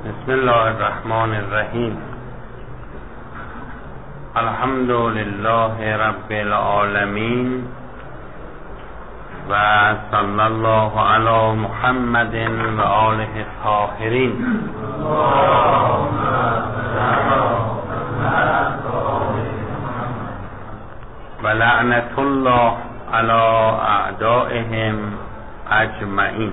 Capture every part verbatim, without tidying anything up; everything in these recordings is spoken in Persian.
بسم الله الرحمن الرحیم. الحمد لله رب العالمین و صلی الله علی محمد و آله الطاهرین و لعنت الله علی اعدائهم اجمعین.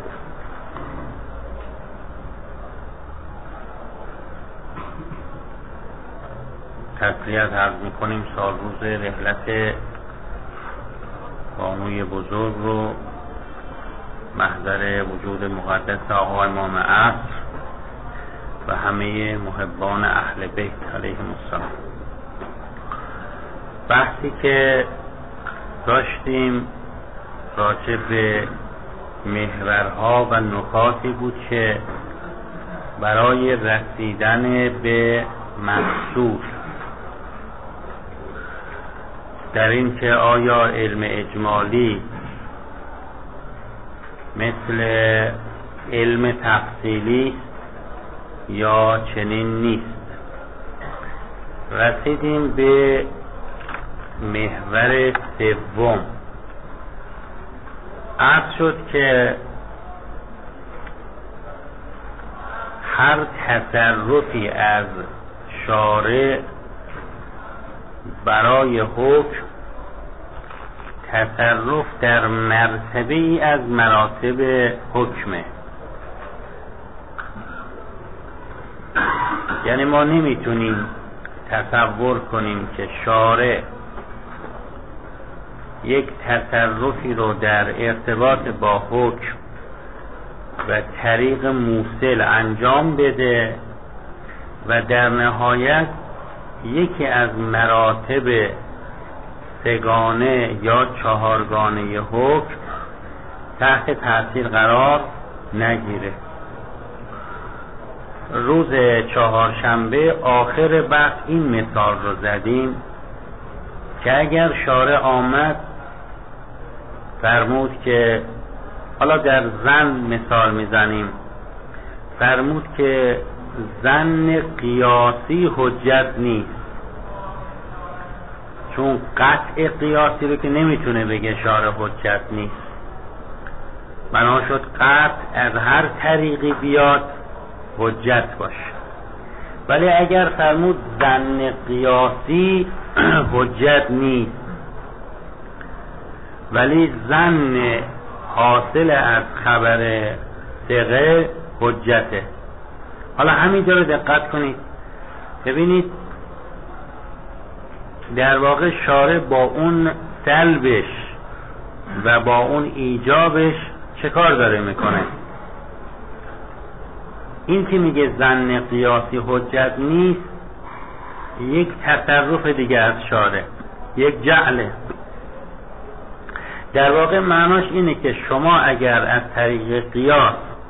تسلیت عرض میکنیم سال روز رحلت بانوی بزرگ رو محضر وجود مقدس آقا امام عصر و همه محبان اهل بیت علیهم السلام. بحثی که داشتیم راجع به محورها و نکاتی بود که برای رسیدن به مقصود در این که آیا علم اجمالی مثل علم تفصیلی یا چنین نیست. رسیدیم به محور سوم. عرض شد که هر تصرفی از شارع برای حکم تصرف در مرتبه ای از مراتب حکمه. یعنی ما نمیتونیم تصور کنیم که شارع یک تصرفی رو در ارتباط با حکم و طریق موصل انجام بده و در نهایت یکی از مراتب سگانه یا چهارگانه حکم تحت تاثیر قرار نگیره. روز چهارشنبه آخر بحث این مثال رو زدیم که اگر شارع آمد فرمود که حالا در زن مثال میزنیم، فرمود که ظن قیاسی حجت نیست، چون قطع قیاسی رو که نمیتونه بگه شارع حجت نیست. بنا شد قطع از هر طریقی بیاد حجت باشه. ولی اگر فرمود ظن قیاسی حجت نیست ولی ظن حاصل از خبر ثقه حجته. حالا همینجا رو دقت کنید، ببینید در واقع شارع با اون سلبش و با اون ایجابش چه کار داره میکنه. این که میگه ظن قیاسی حجت نیست یک تصرف دیگه از شارع، یک جعله. در واقع معناش اینه که شما اگر از طریق قیاس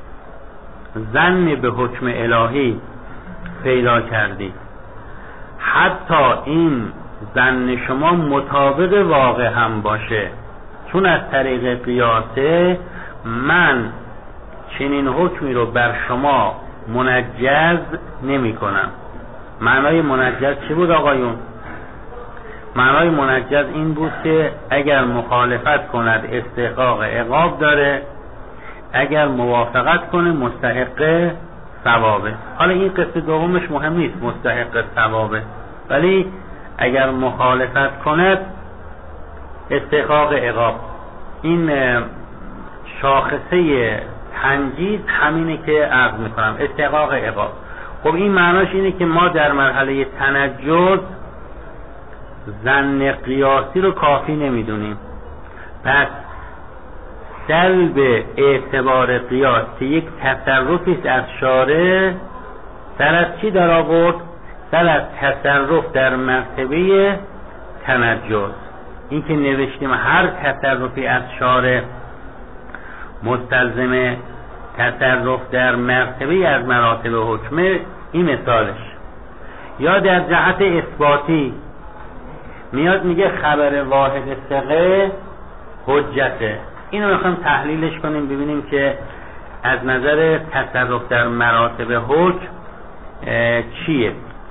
ظن به حکم الهی پیدا کردید، حتی این ظن شما مطابق واقع هم باشه، چون از طریق قیاسه من چنین حکمی رو بر شما منجز نمی کنم. معنای منجز چی بود آقایون؟ معنای منجز این بود که اگر مخالفت کند استحقاق عقاب داره، اگر موافقت کنه مستحق ثوابه. حالا این قصه دومش مهم نیست، مستحق ثوابه، ولی اگر مخالفت کند استحقاق عقاب. این شاخصه تنجیز همینه که عرض میکنم، استحقاق عقاب. خب این معناش اینه که ما در مرحله تنجز ظن قیاسی رو کافی نمیدونیم. پس سلب اعتبار قیاس که یک تصرفی از شارع سر از چی در آورد؟ سر از تصرف در مرتبه تنجز. این که نوشتیم هر تصرفی از شارع مستلزم تصرف در مرتبه از مراتب حکمه، این مثالش. یا در جهت اثباتی میاد میگه خبر واحد ثقه حجته. اینو میخوایم تحلیلش کنیم ببینیم که از نظر تصرف در مراتب حکم چیه؟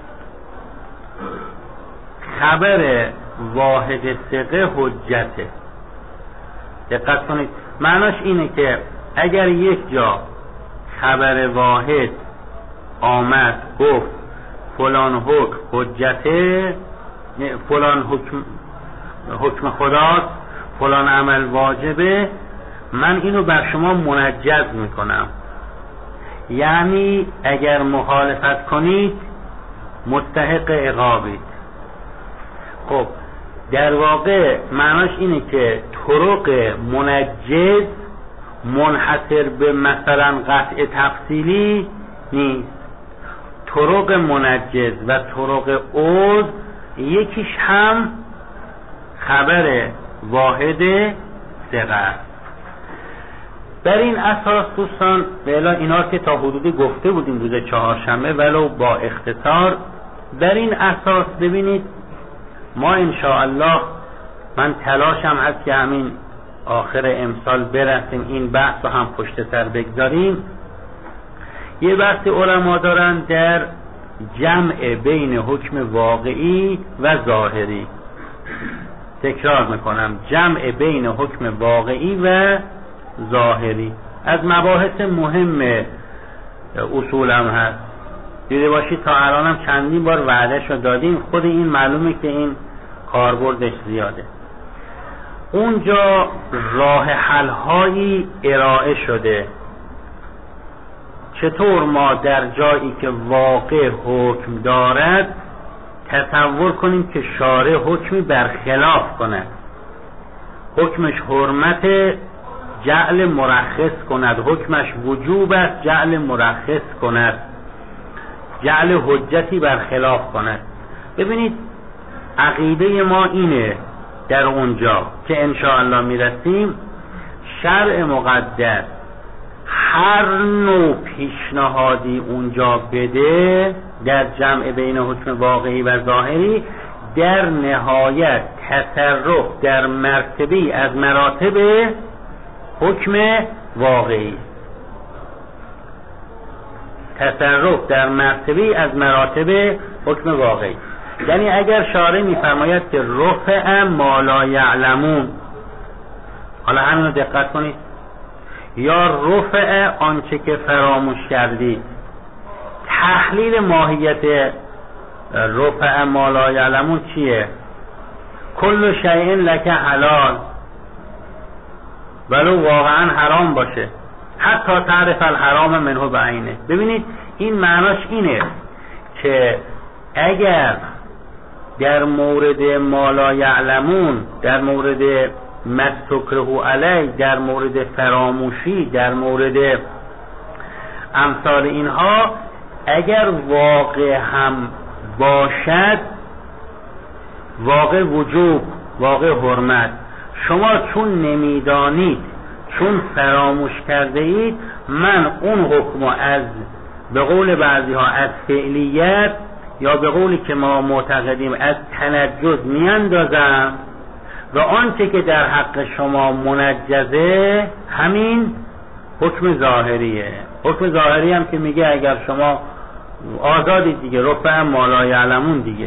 خبر واحد ثقه حجته. دقت کنید، معناش اینه که اگر یک جا خبر واحد آمد گفت فلان حکم حجته، فلان حکم حکم خداست، فلان عمل واجبه، من اینو بر شما منجز میکنم، یعنی اگر مخالفت کنید مستحق عقابید. خب در واقع معناش اینه که طرق منجز منحصر به مثلا قطع تفصیلی نیست. طرق منجز و طرق عوض یکیش هم خبر واحد ثقه است. بر این اساس دوستان بلا اینا که تا حدودی گفته بودیم روز چهارشنبه ولو با اختصار، در این اساس ببینید ما انشاءالله، من تلاشم هست که همین آخر امسال برسیم این بحث رو هم پشت سر بگذاریم. یه بحث علما دارن در جمع بین حکم واقعی و ظاهری. تکرار میکنم، جمع بین حکم واقعی و ظاهری از مباحث مهم اصولم هست. دیده باشید تا الانم چندین بار وعده‌اش رو دادیم، خود این معلومه که این کاربردش زیاده. اونجا راه حل هایی ارائه شده چطور ما در جایی که واقع حکم دارد تصور کنیم که شارع حکمی برخلاف کند، حکمش حرمت جعل مرخص کند، حکمش وجوب است جعل مرخص کند، جعل حجتی برخلاف کند. ببینید عقیده ما اینه در اونجا که انشاءالله میرسیم، شرع مقدس هر نوع پیشنهادی اونجا بده در جمع بین حکم واقعی و ظاهری، در نهایت تصرف در مرتبی از مراتب حکم واقعی، تصرف در مرتبی از مراتب حکم واقعی. یعنی اگر شارع میفرماید که رفع ما لا یعلمون، حالا همین رو دقت کنید، یا رفع آنچه که فراموش کردید، تحلیل ماهیت رفع ما لا یعلمون چیه؟ کل شیء لک حلال، ولو واقعا حرام باشه، حتی تعرف الحرام منه بعینه. ببینید این معناش اینه که اگر در مورد ما لا یعلمون، در مورد مستکره علی، در مورد فراموشی، در مورد امثال اینها اگر واقع هم باشد، واقع وجوب، واقع حرمت، شما چون نمیدانید، چون فراموش کرده اید، من اون حکم از به قول بعضی ها از فعلیت یا به قولی که ما معتقدیم از تنجز میاندازم و آنچه که در حق شما منجزه همین حکم ظاهریه. حکم ظاهری هم که میگه اگر شما آزادی دیگه، رفع ما لا یعلمون دیگه.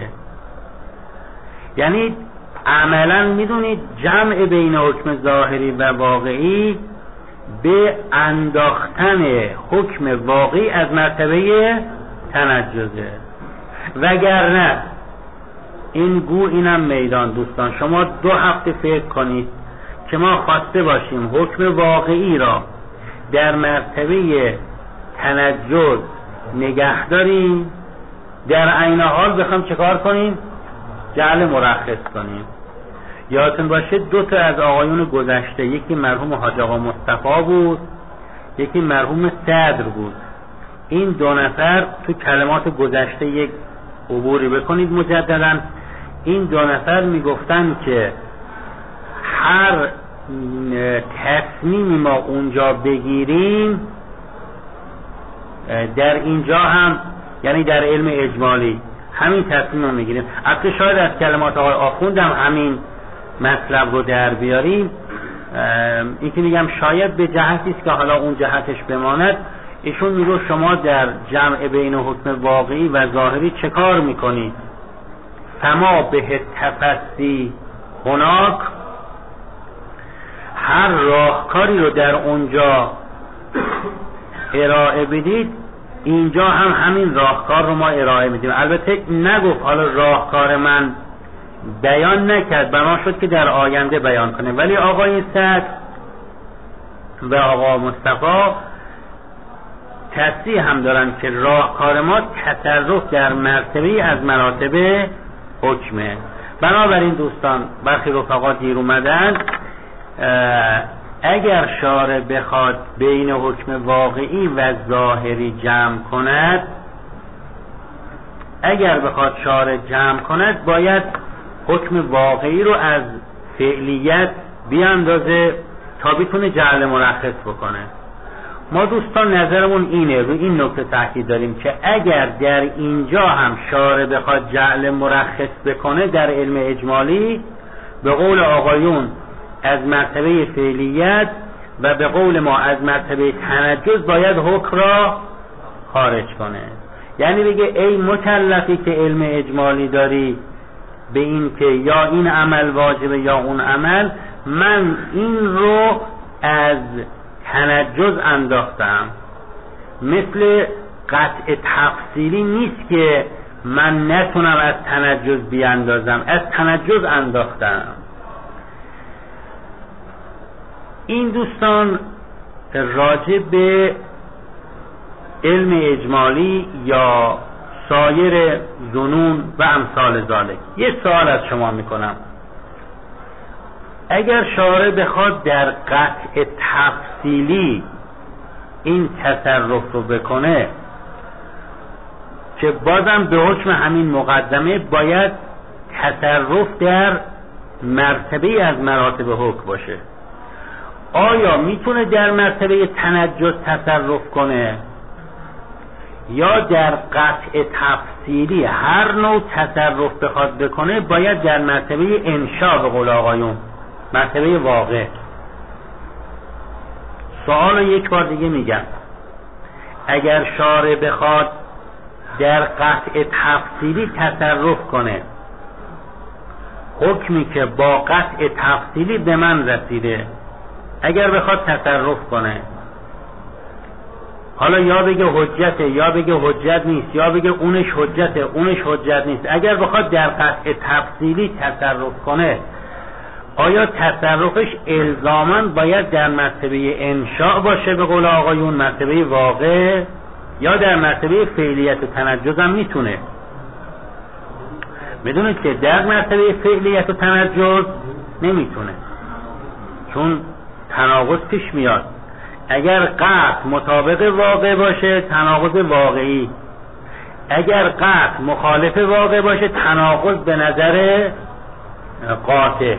یعنی عملا میدونید جمع بین حکم ظاهری و واقعی به انداختن حکم واقعی از مرتبه تنجزه. وگرنه این گو اینم میدان. دوستان شما دو هفته فکر کنید که ما خواسته باشیم حکم واقعی را در مرتبه تنجز نگه داریم، در عین حال بخوام چه کار کنیم؟ جعل مرخص کنیم. یادتون باشه دو تا از آقایون گذشته، یکی مرحوم حاج آقا مصطفی بود، یکی مرحوم صدر بود. این دو نفر تو کلمات گذشته یک عبوری بکنید مجددا. این دو نفر میگفتن که هر تصمیمی ما اونجا بگیریم در اینجا هم، یعنی در علم اجمالی همین تصمیم رو میگیریم. البته شاید از کلمات آقای آخوند هم همین مطلب رو در بیاریم. این که میگم شاید به جهتی است که حالا اون جهتش بماند، ایشون میگه شما در جمع بین حکم واقعی و ظاهری چه کار میکنید؟ فما به تفصیل هناک، هر راهکاری رو در اونجا ارائه بدید اینجا هم همین راهکار رو ما ارائه میدیم. البته نگفت حالا راهکار من بیان نکرد، بنا شد که در آینده بیان کنه، ولی آقای صدر و آقا مصطفی تصریح هم دارن که راهکار ما تصرف در مرتبه از مراتب حکمه. بنابراین دوستان برخی رفقا دیر اومدن، اگر شارع بخواد بین حکم واقعی و ظاهری جمع کند، اگر بخواد شارع جمع کند باید حکم واقعی رو از فعلیت بیاندازه تا بتونه جعل مرخص بکنه. ما دوستان نظرمون اینه، رو این نکته تاکید داریم که اگر در اینجا هم شارع بخواد جعل مرخص بکنه در علم اجمالی، به قول آقایون از مرتبه فعلیت و به قول ما از مرتبه تنجز باید حکم را خارج کنه. یعنی بگه ای مکلفی که علم اجمالی داری به این که یا این عمل واجبه یا اون عمل، من این رو از تنجز انداختم. مثل قطع تفصیلی نیست که من نتونم از تنجز بیاندازم، از تنجز انداختم. این دوستان راجع به علم اجمالی یا سایر ظنون و امثال ذالک. یه سوال از شما میکنم، اگر شارع بخواد در قطع تفصیلی این تصرف رو بکنه که بازم به حکم همین مقدمه باید تصرف در مرتبه از مراتب حکم باشه، آیا میتونه در مرتبه تنجز تصرف کنه یا در قطع تفصیلی هر نوع تصرف بخواد بکنه باید در مرتبه انشاء به قول آقایون مرتبه واقع؟ سوال رو یک بار دیگه میگم، اگر شارع بخواد در قطع تفصیلی تصرف کنه، حکمی که با قطع تفصیلی به من رسیده اگر بخواد تصرف کنه، حالا یا بگه حجته یا بگه حجت نیست یا بگه اونش حجته اونش حجت نیست، اگر بخواد در قطع تفصیلی تصرف کنه آیا تصرفش الزاماً باید در مرتبه انشاء باشه به قول آقایون مرتبه واقع، یا در مرتبه فعلیت و تنجز هم میتونه؟ میدونید که در مرتبه فعلیت و تنجز نمیتونه، چون تناقض پیش میاد. اگر قطع مطابق واقع باشه تناقض واقعی، اگر قطع مخالف واقع باشه تناقض به نظر قاطع.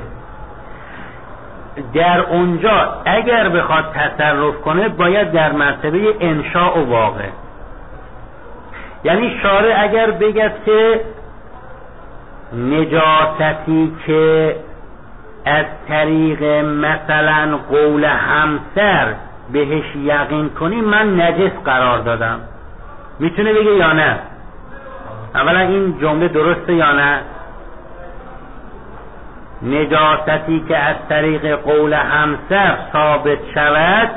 در اونجا اگر بخواد تصرف کنه باید در مرتبه انشاء و واقع. یعنی شارع اگر بگه که نجاستی که از طریق مثلا قول همسر بهش یقین کنی من نجس قرار دادم، میتونه بگه یا نه؟ اولا این جمله درسته یا نه؟ نجاستی که از طریق قول همسر ثابت شود،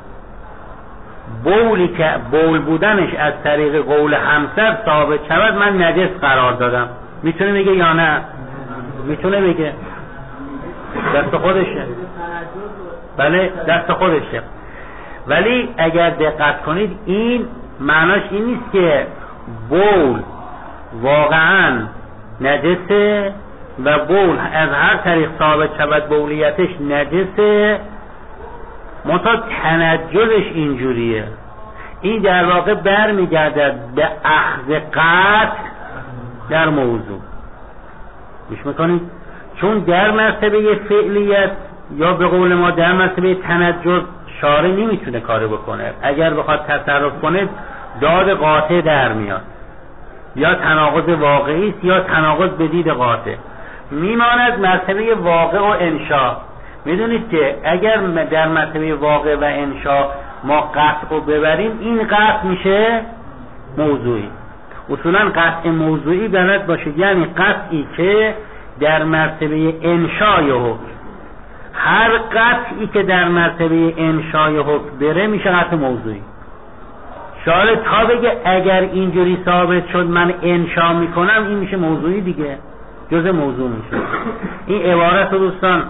بولی که بول بودنش از طریق قول همسر ثابت شود من نجس قرار دادم، میتونه بگه یا نه؟ میتونه بگه، دست خودشه. بله دست خودشه. ولی اگر دقت کنید این معناش این نیست که بول واقعا نجسه و بول از هر طریق ثابت شود بولیتش نجسه، منتها تنجزش اینجوریه. این در واقع برمیگردد به اخذ قطع در موضوع. گوش میکنید؟ چون در مرتبه فعلیت یا به قول ما در مرتبه تنجز شارع نمیتونه کاری بکنه، اگر بخواد تصرف کنه داد قاطع در میاد، یا تناقض واقعی است یا تناقض به دید قاطع. میماند مرتبه واقع و انشاء. میدونید که اگر در مرتبه واقع و انشا ما قطع رو ببریم، این قطع میشه موضوعی. اصولا قطع موضوعی بلد باشه، یعنی قطعی که در مرتبه انشای حکم، هر قطعی که در مرتبه انشای حکم بره میشه قطع موضوعی. شاید تا بگه اگر اینجوری ثابت شد من انشا میکنم، این میشه موضوعی دیگه، جزء موضوع میشه. این عبارت رو دوستان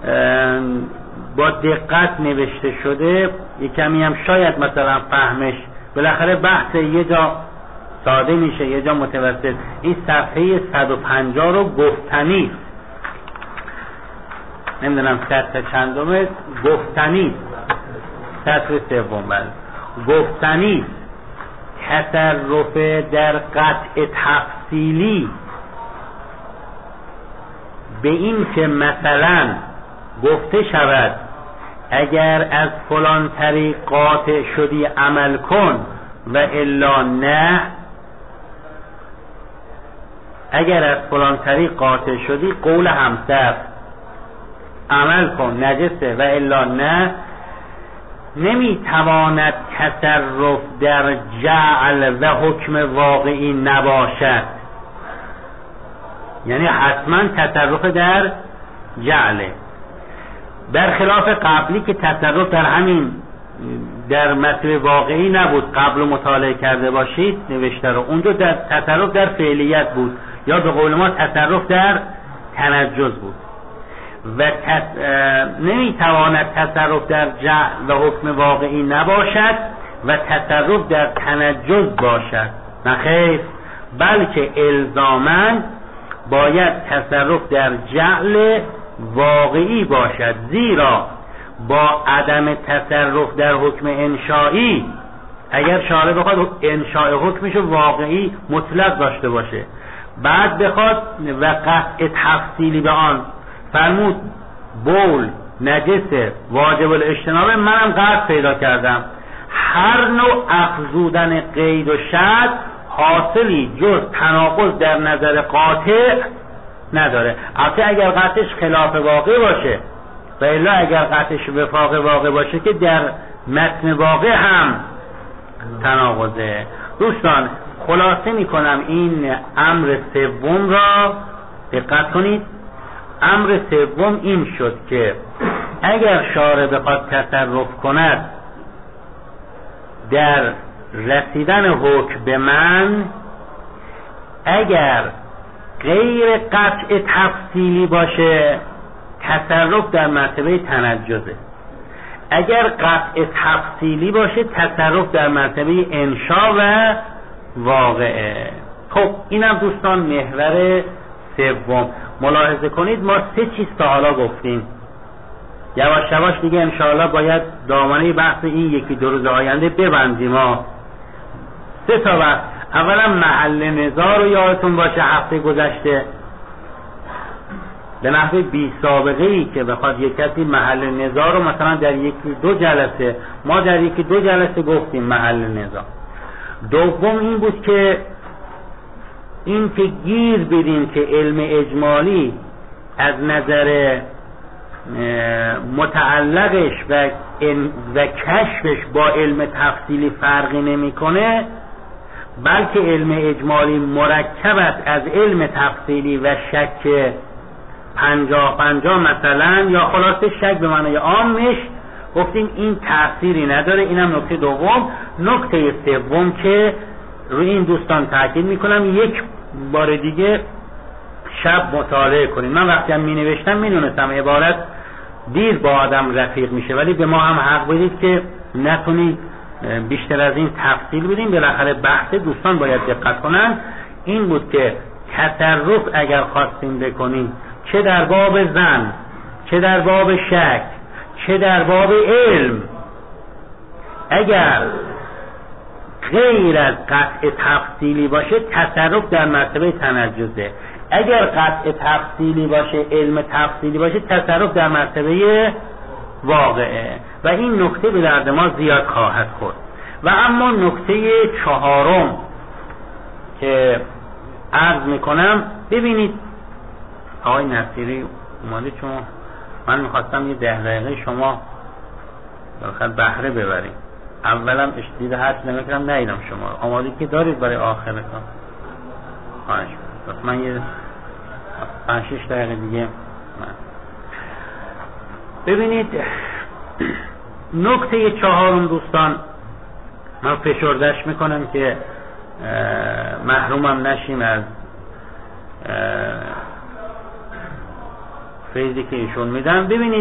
با دقت نوشته شده، یک کمی هم شاید مثلا فهمش بالاخره بحث یه جا ساده میشه یه جا متوسط. این صفحه صد و پنجاه رو گفتنی، نمیدونم سطر چندمه، گفتنی سطر سوم، بله گفتنی تصرف در قطع تفصیلی به این که مثلا گفته شود اگر از فلان طریق قاطع شدی عمل کن و الا نه، اگر از فلان طریق قاطع شدی قول همسر عمل کن نجسه و الا نه، نمیتواند تصرف در جعل و حکم واقعی نباشد. یعنی حتما تصرف در جعله، برخلاف قبلی که تصرف در همین در متن واقعی نبود. قبل مطالعه کرده باشید نوشته رو، اونجا در تصرف در فعلیت بود، یا به قول ما تصرف در تنجز بود. و تص... نمیتواند تصرف در جعل و حکم واقعی نباشد و تصرف در تنجز باشد، نخیر، بلکه الزاماً باید تصرف در جعل واقعی باشد، زیرا با عدم تصرف در حکم انشایی، اگر شارع بخواد انشاء حکمش واقعی مطلق داشته باشه، بعد بخواد و قطع تفصیلی به آن فرمود بول نجسه واجب الاجتناب، منم قطع پیدا کردم، هر نوع افزودن قید و شرط حاصلی جز تناقض در نظر قاطع نداره. البته اگر قطعش خلاف واقع باشه، و الا اگر قطعش وفاق واقع باشه که در متن واقع هم تناقضه. دوستان خلاصه میکنم این امر سوم را دقت کنید. امر سوم این شد که اگر شارع بخواد تصرف کند در رسیدن حکم به من، اگر غیر قطع تفصیلی باشه تصرف در مرتبه تنجزه، اگر قطع تفصیلی باشه تصرف در مرتبه انشا و واقعه. خب اینم دوستان محور سوم. ملاحظه کنید ما سه چیز تا حالا گفتیم، یواش یواش دیگه انشاءالله باید دامنه بحث این یکی دو روز آینده ببندیم. ما سه تا بحث. اولا محل نزاع رو یادتون باشه هفته گذشته به نحو بی سابقه ای که بخواد یک کسی محل نزاع رو مثلا در یکی دو جلسه، ما در یکی دو جلسه گفتیم محل نزاع. دوم این بود که این که گیر بدیم که علم اجمالی از نظر متعلقش و, و کشفش با علم تفصیلی فرقی نمیکنه، بلکه علم اجمالی مرکب است از علم تفصیلی و شک پنجاه پنجاه مثلا، یا خلاصه شک به معنای عامش. گفتیم این تأثیری نداره. اینم نکته دوم. نکته سوم که روی این دوستان تاکید میکنم یک بار دیگه شب مطالعه کنیم. من وقتی هم می نوشتم می دونستم عبارت دیر با آدم رفیق میشه، ولی به ما هم حق بدید که نتونید بیشتر از این تفصیل بدیم. بالاخره بحث دوستان باید دقت کنن. این بود که تصرف اگر خواستیم بکنیم، چه در باب زن، چه در باب شک، چه در باب علم، اگر غیر از قطع تفصیلی باشه تصرف در مرتبه تنجزه، اگر قطع تفصیلی باشه، علم تفصیلی باشه، تصرف در مرتبه واقعه. و این نکته به درد ما زیاد خواهد خورد. و اما نکته چهارم که عرض میکنم، ببینید آقای نصیری اومده، چون من میخواستم یه ده دقیقه شما بخاطر بهره ببریم. اولم اشتید حد نمیکردم نیدم شما آماده که دارید برای آخرتون. خواهش می‌کنم من یه پنج شش دقیقه دیگه من. ببینید نکته چهارم دوستان، من فشردش میکنم که محرومم نشیم از فیضی که ایشون میدن. ببینید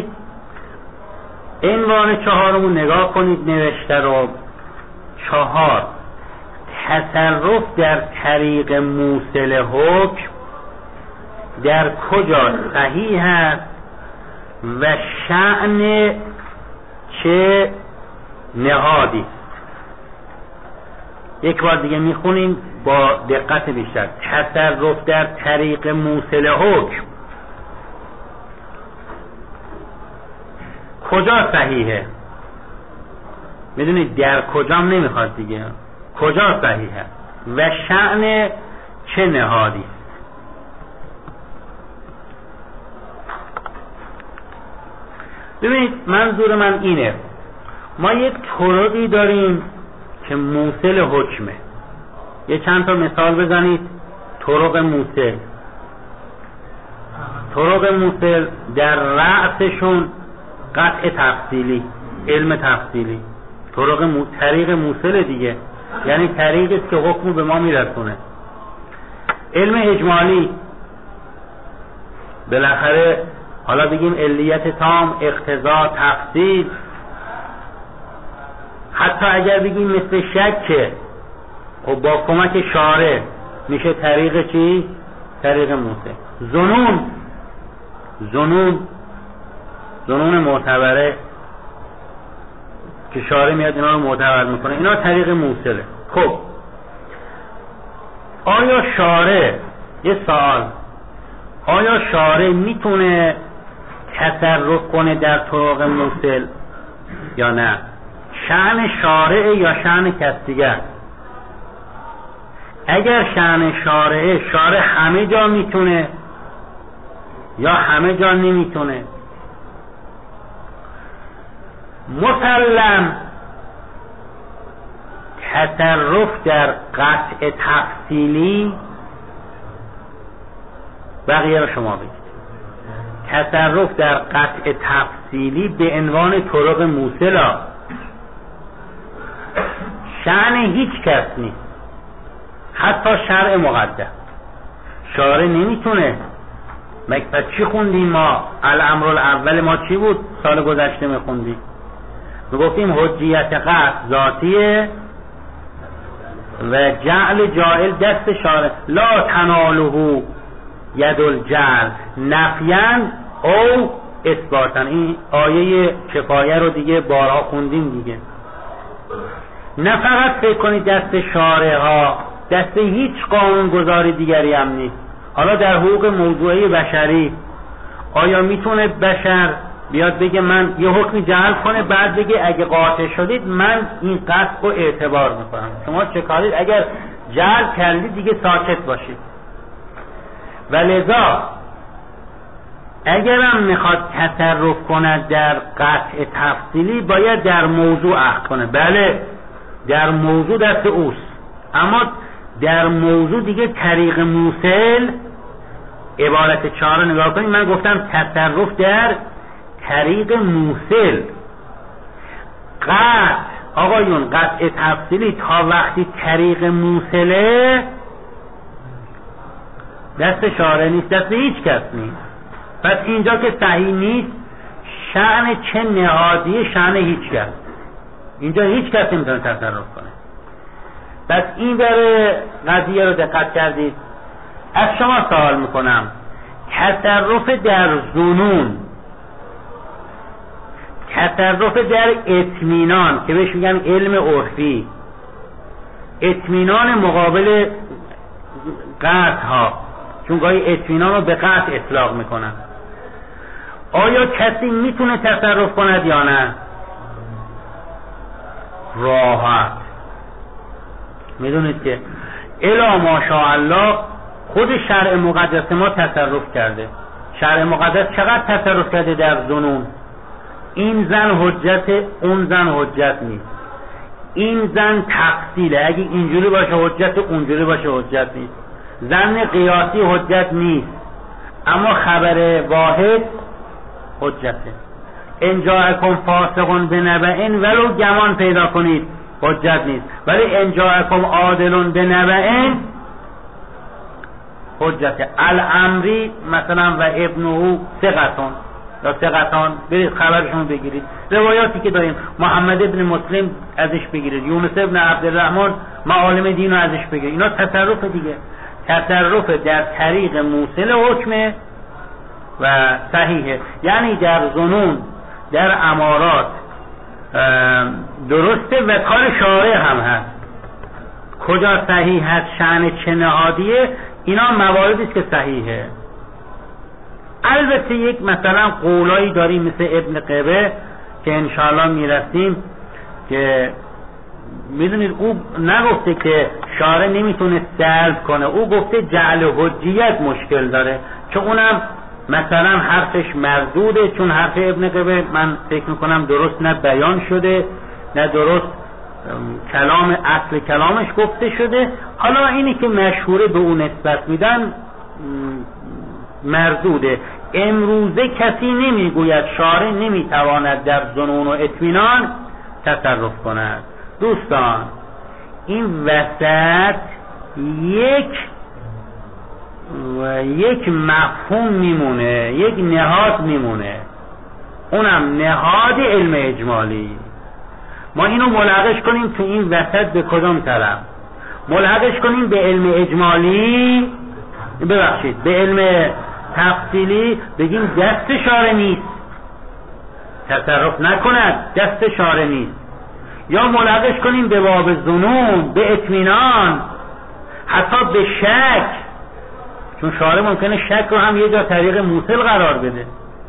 عنوان چهارمو نگاه کنید، نوشته رو چهار، تصرف در طریق موصل حکم در کجا صحیح است و شأن چه نهادی. یک بار دیگه میخونیم با دقت بیشتر. تصرف در طریق موصل حکم کجا صحیحه؟ میدونید در کجام نمیخواد دیگه، کجا صحیحه و شأن چه نهادی. ببینید منظور من اینه، ما یک طرقی داریم که موصل حکمه. یه چند تا مثال بزنید. طرق موصل طرق موصل در رأسشون قطع تفصیلی، علم تفصیلی. طرق مو... طریق موصل دیگه، یعنی طریقی که حکم به ما میرسونه. علم اجمالی بالاخره حالا بگیم علیت تام، اقتضا، تفصیل، حتی اگر بگیم مثل شک و با کمک شارع میشه طریق چی؟ طریق موصل. ظنون ظنون ظنون معتبره که شارع میاد اینا رو معتبر میکنه، اینا طریق موصله. خب آیا شارع، یه سوال، آیا شارع میتونه تصرف کنه در طرق موصل یا نه؟ شأن شارع یا شأن کس دیگر؟ اگر شأن شارع، شارع همه جا میتونه یا همه جا نمیتونه؟ مسلم تصرف در قطع تفصیلی، بقیه رو شما بگید. تصرف در قطع تفصیلی به عنوان طرق موصلا شأن هیچ کس نیست، حتی شرع مقدس. شارع نمیتونه. مگه چی خوندیم ما؟ الامر الاول ما چی بود سال گذشته میخوندیم؟ میگفتیم حجیت قطع ذاتیه و جعل جائل دست شارع. لا تناله ید الجعل نفیاً او اثباتاً. این آیه کفایه رو دیگه بارها خوندیم دیگه. نه فقط فکر کنید دست شارع ها، دست هیچ قانون گذاری دیگری هم نیست. حالا در حقوق موضوعی بشری آیا میتونه بشر بیاد بگه من یه حکمی جعل کنه بعد بگه اگه قاطع شدید من این قصد رو اعتبار میکنم، شما چه کارید؟ اگر جعل کردید دیگه ساکت باشید. ولذا اگرم میخواد تصرف کند در قطع تفصیلی باید در موضوع عقد کنه. بله در موضوع دست اوست، اما در موضوع دیگه طریق موصل. عبارت چهار رو نگاه کنید. من گفتم تصرف در طریق موصل. قطع آقایون، قطع تفصیلی تا وقتی طریق موصله دست شارع نیست، دست هیچ کس نیست. پس اینجا که صحیح نیست، شأن چه نهادی؟ شأن هیچ کس. اینجا هیچ کس نمیتونه تصرف کنه. پس این بره قضیه رو دقت کردید. از شما سوال میکنم، تصرف در ظنون، تصرف در اطمینان که بهش میگن علم عرفی، اطمینان مقابل قطع ها، چون گاهی اطمینان رو به قطع اطلاق میکنن، آیا کسی میتونه تصرف کند یا نه؟ راحت. میدونید که الا ماشاءالله خود شرع مقدس ما تصرف کرده. شرع مقدس چقدر تصرف کرده در ظنون. این زن حجت، اون زن حجت نیست. این زن تفصیله، اگه اینجوری باشه حجت، اونجوری باشه حجت نیست. زن قیاسی حجت نیست، اما خبر واحد حجته. ان جاءکم فاسق بنبأ ولو گمان پیدا کنید حجت نیست، ولی ان جاءکم عادل بنبأ حجته. الامری مثلا و ابنه ثقتون یا ثقتان، برید خبرشون بگیرید. روایاتی که داریم محمد ابن مسلم ازش بگیرید، یونس ابن عبدالرحمن معالم دین رو ازش بگیرید. اینا تصرف دیگه، تصرف در طریق موصل حکمه و صحیحه. یعنی در ظنون، در امارات درسته و کار شارع هم هست. کجا صحیح هست، شأن چه نهادیه، اینا مواردی است که صحیحه. البته یک مثلا قولایی داریم مثل ابن قبه که انشاءالله میرسیم، که میدونید او نگفته که شارع نمیتونه سلب کنه، او گفته جعل حجیت مشکل داره، که اونم مثلا حرفش مردوده، چون حرف ابن قبه من فکر میکنم درست نه بیان شده نه درست کلام اصل کلامش گفته شده. حالا اینی که مشهوره به اون نسبت میدن مردوده. امروزه کسی نمیگوید شارع نمیتواند در ظنون و اطمینان تصرف کند. دوستان این وسط یک و یک مفهوم میمونه، یک نهاد میمونه، اونم نهاد علم اجمالی. ما اینو ملحقش کنیم تو این وسط به کدام طرف؟ ملحقش کنیم به علم اجمالی، ببخشید به علم تفصیلی، بگیم دست شارع نیست، تصرف نکند، دست شارع نیست. یا ملحقش کنیم به باب ظنون، به اطمینان، حتی به شک، چون شارع ممکنه شک رو هم یه جا طریق موصل قرار بده.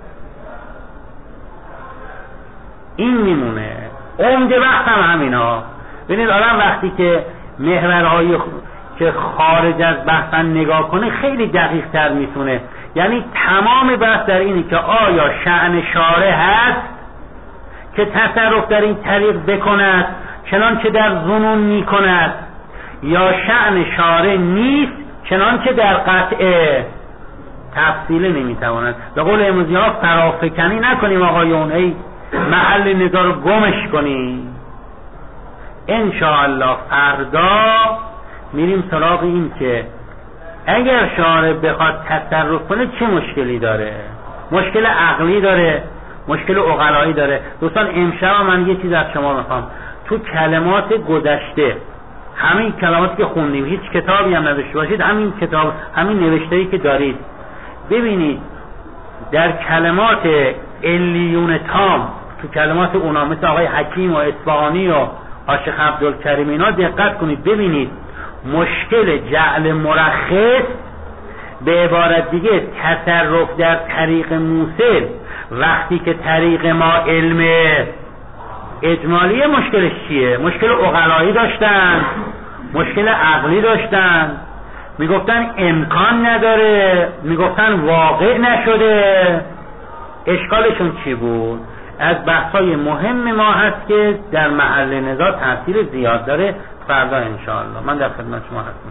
این میمونه. عمده وقت هم همینا. ببینید آدم وقتی که محورهای که خارج از بحثن نگاه کنه خیلی دقیق تر میتونه. یعنی تمام بحث در اینه که آیا شأن شارع هست که تصرف در این طریق بکند چنان که در ظنون میکند، یا شأن شارع نیست چنان که در قطع تفصیل نمیتواند. به قول امروزی ها فرافکنی نکنیم آقایون، ای محل نظر رو گمش کنیم. انشاءالله فردا میریم سراغ این که اگر شارع بخواد تصرف کنه چه مشکلی داره. مشکل عقلی داره، مشکل عقلایی داره. دوستان امشب من یه چیز از شما میخوام. تو کلمات گذشته، همین کلماتی که خوندیم، هیچ کتابی هم نداشته باشید، همین کتاب، همین نوشته‌ای که دارید، ببینید در کلمات علیون تام، تو کلمات اونا مثل آقای حکیم و اصفهانی و عاشق عبدالکریم اینا دقت کنید، ببینید مشکل جعل مرخص، به عبارت دیگه تصرف در طریق موصل، وقتی که طریق ما علم اجمالی، مشکلش چیه؟ مشکل عقلایی داشتن، مشکل عقلی داشتن، میگفتن امکان نداره، میگفتن واقع نشده. اشکالشون چی بود؟ از بحثای مهم ما هست که در محل نظر تاثیر زیاد داره. فردا انشاءالله من در خدمت شما هستم.